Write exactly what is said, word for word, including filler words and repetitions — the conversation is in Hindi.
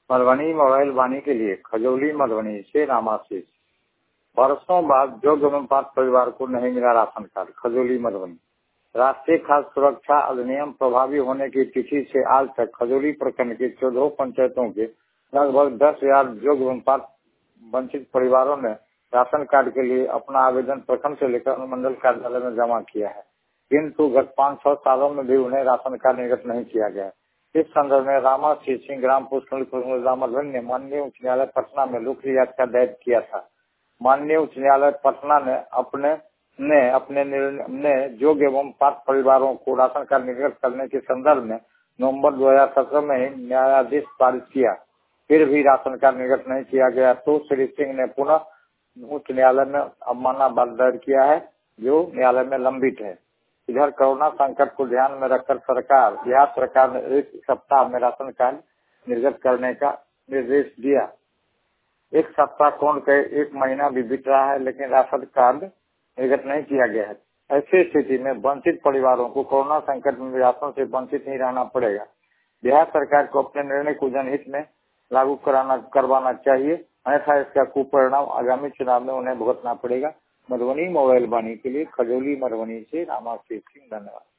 मधुबनी मोबाइल वाणी के लिए खजौली मधुबनी से रामाशीष। बरसों बाद योग्य एवं पात्र परिवार को नहीं मिला राशन कार्ड। खजौली मधुबनी। राष्ट्रीय खाद्य सुरक्षा अधिनियम प्रभावी होने की तिथि से आज तक खजौली प्रखंड के चौदह पंचायतों के लगभग दस हजार योग्य एवं पात्र वंचित परिवारों ने राशन कार्ड के लिए अपना आवेदन प्रखंड से लेकर अनुमंडल कार्यालय में जमा किया है, किंतु गत पाँच छह सालों में भी उन्हें राशन कार्ड निर्गत नहीं किया गया। इस संदर्भ में रामाशीष सिंह ग्राम पोस्ट मधुबनी ने माननीय उच्च न्यायालय पटना में लोक याचिका दायर किया था। माननीय उच्च न्यायालय पटना ने अपने ने अपने निर्णय योग्य एवं पात्र परिवारों को राशन कार्ड निर्गत करने के संदर्भ में नवंबर दो हजार सत्रह में ही न्यायाधीश पारित किया, फिर भी राशन कार्ड निर्गत नहीं किया गया, तो श्री सिंह ने पुनः उच्च न्यायालय में अवमानना वाद दायर किया है, जो न्यायालय में लंबित है। इधर कोरोना संकट को ध्यान में रखकर सरकार बिहार सरकार ने एक सप्ताह में राशन कार्ड निर्गत करने का निर्देश दिया। एक सप्ताह कौन कहे, एक महीना भी बीत रहा है, लेकिन राशन कार्ड निर्गत नहीं किया गया है। ऐसी स्थिति में वंचित परिवारों को कोरोना संकट में राशन से वंचित नहीं रहना पड़ेगा। बिहार सरकार को अपने निर्णय को जनहित में लागू कराना करवाना चाहिए, अन्यथा इसका कुपरिणाम आगामी चुनाव में उन्हें भुगतना पड़ेगा। मधुबनी मोबाइल वाणी के लिए खजौली मधुबनी से रामाशीष सिंह। धन्यवाद।